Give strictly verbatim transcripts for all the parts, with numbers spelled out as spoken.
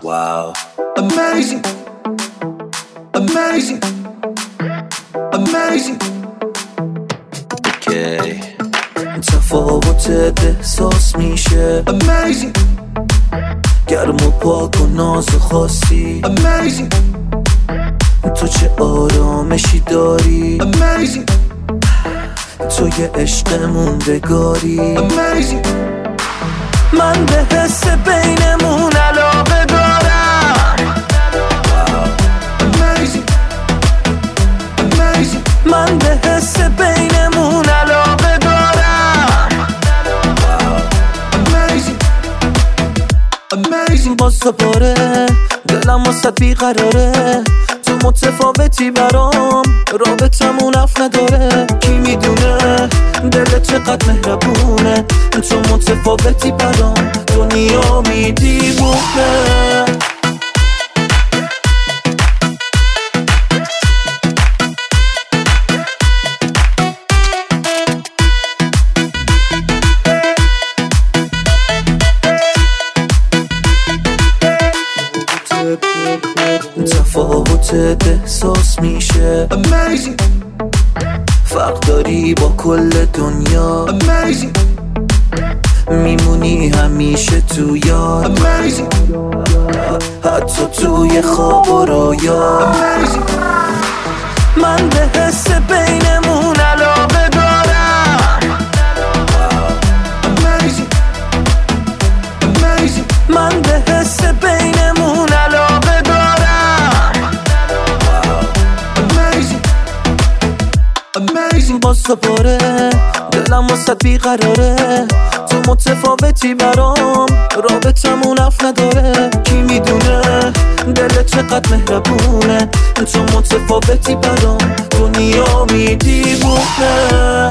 Wow. Amazing. Amazing. Amazing. Okay. تفاوتت احساس میشه. Amazing. گرم و پاک و ناز خاصی. Amazing. تو چه آرامشی داری. Amazing. تو یه عشق موندگاری. Amazing. من به حس بینمون علاقه دارم. Wow. Amazing. Amazing. من به حس بینمون علاقه دارم. Wow. Amazing. Amazing. باز دوباره دلم واسه بیقراره، تو متفاوتی برام، رابطمون اف نداره. کی میدونه دل چقدر مهربونه، تو متفاوتی برام، دنیا میدیونه. تفاوتت احساس میشه. Amazing. فرق داری با کل دنیا. Amazing. میمونی همیشه تو یاد. Amazing. حتی توی خواب و رویا. Amazing. من به حس بینمون علاقه دارم. Amazing. Amazing. من به حس بینمون علاقه دارم. Amazing. Amazing. باز دوباره دلم واسه بیقراره، تو متفاوتی برام، رابطمون اف نداره. کی میدونه دل چقدر مهربونه، تو متفاوتی برام، دنیا میدیونه.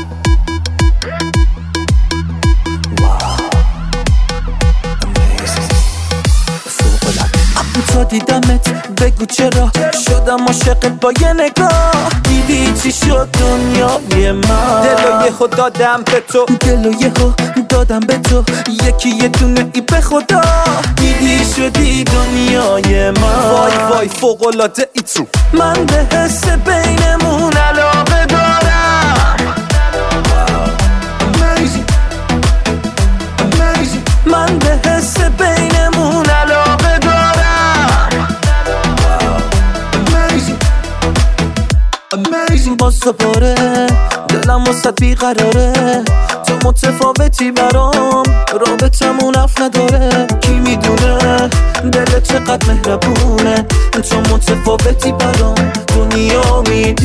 تا دیدمت بگو چرا شدم عاشقت با یه نگاه. دیدی چی شد دنیای من، دلو یهو دادم به تو، دلو یهو دادم به تو، یکی یه دونه ای به خدا. دیدی شدی دنیای من، وای وای فوق‌العاده ای تو. من به حس بینمون علاقه دارم. Amazing. Amazing. من به حس بینمون علاقه دارم. Amazing. Amazing. باز دوباره دلم واسه بیقراره، تو متفاوتی برام، رابطمون اف نداره. کی میدونه دل چقدر مهربونه، تو متفاوتی برام، دنیا میدونه.